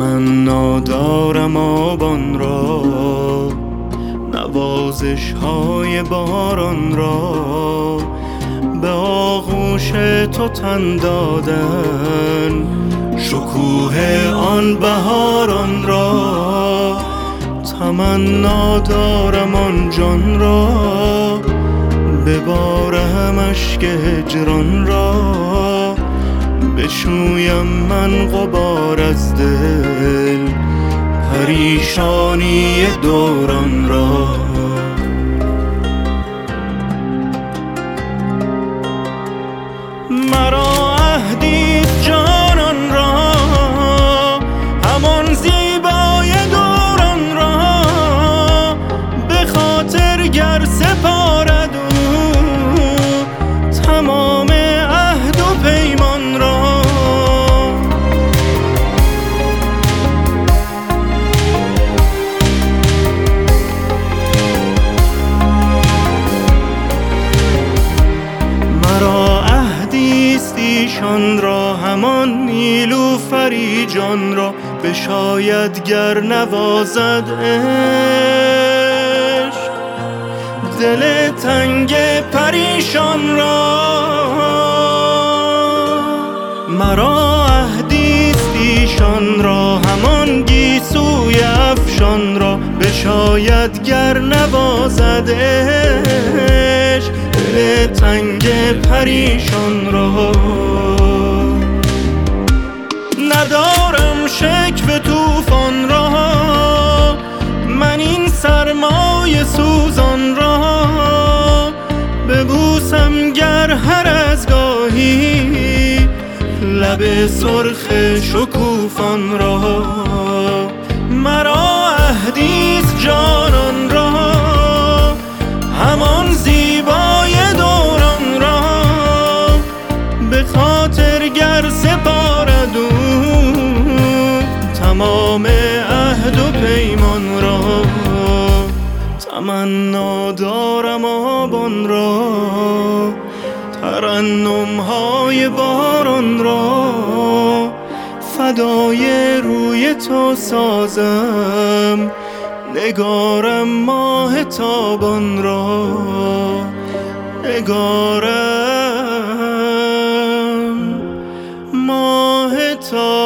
تمنا دارم آبان را، نوازش های باران را، به آغوش تو تن دادن، شکوه آن بهاران را. تمنا دارم آن جان را، ببارم اشک هجران را، بشویم من غبار از دل، پریشانی دوران را. مرا عهدیست جانان را، همان زیبای دوران را، به خاطر گر سپارد او تمام عهد و پیمان را. ایشان را همان نیلوفری جان را، بشاید گر نوازد عشق دل تنگ پریشان را. مرا عهدیست ایشان را، همان گیسوی افشان را، بشاید گر نوازد عشق دل تنگ پریشان را. ندارم شکوه طوفان را، من این سرمای سوزان را، ببوسم گر هر از گاهی لب سرخ شکوفان را. مرا عهدیست جانان را، همان زیبای دوران را، به خاطر گر سپارد او تمام عهد و پیمان را. تمنا دارم آبان را، ترنم های باران را، فدای روی تو سازم نگارم ماه تابان را. نگارم ماه تابان